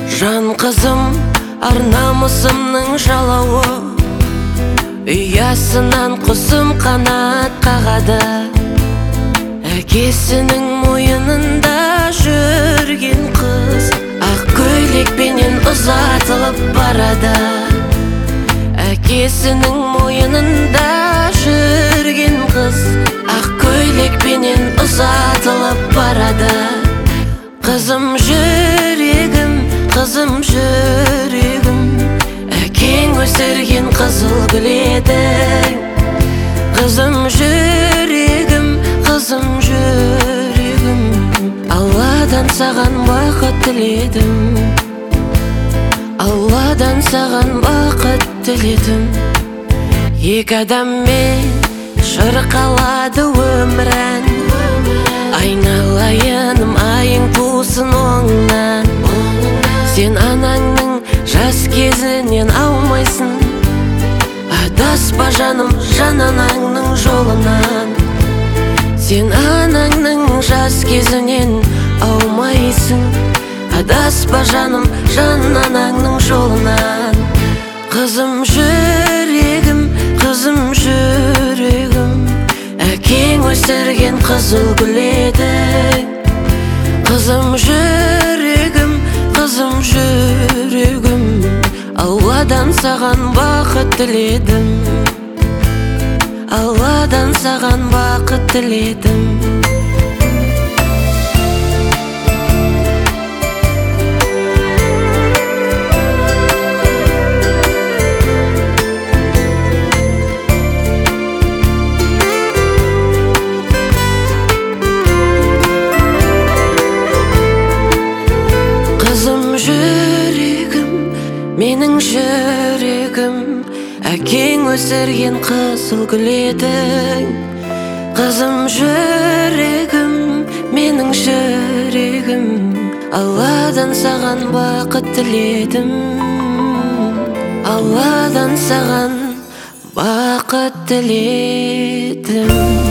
Жан қызым, ар намысымның жалауы, ұясынан құсым қанат қағады. Әкесінің мойынында жүрген қыз ақ көйлекпенен ұзатылып барады. Әкесінің мойынында жүрген қыз ақ көйлекпенен ұзатылып барады. Қызым жүрегім, қызым жүрегім, әкең өсірген қызыл гүл едің. Қызым жүрегім, қызым жүрегім, Алладан саған бақыт тіледім. Алладан саған бақыт тіледім. Екі адаммен шырқалады өмірін, айналайыным айың тусын оңнан. Сен анаңның жас кезінен аумайсың, адаспа жаным жан анаңның жолынан. Сен анаңның жас кезінен аумайсың, адаспа жаным жан анаңның жолынан. Қызым жүрегім, қызым жүрегім, әкең өсірген қызыл гүл едің. Қызым жүрегім, қызым жүрегім, Алладан саған бақыт тіледім. Алладан саған бақыт тіледім. Менің жүрегім, әкең өсірген қызыл гүл едің. Қызым жүрегім, менің жүрегім, Алладан саған бақыт тіледім. Алладан саған бақыт тіледім.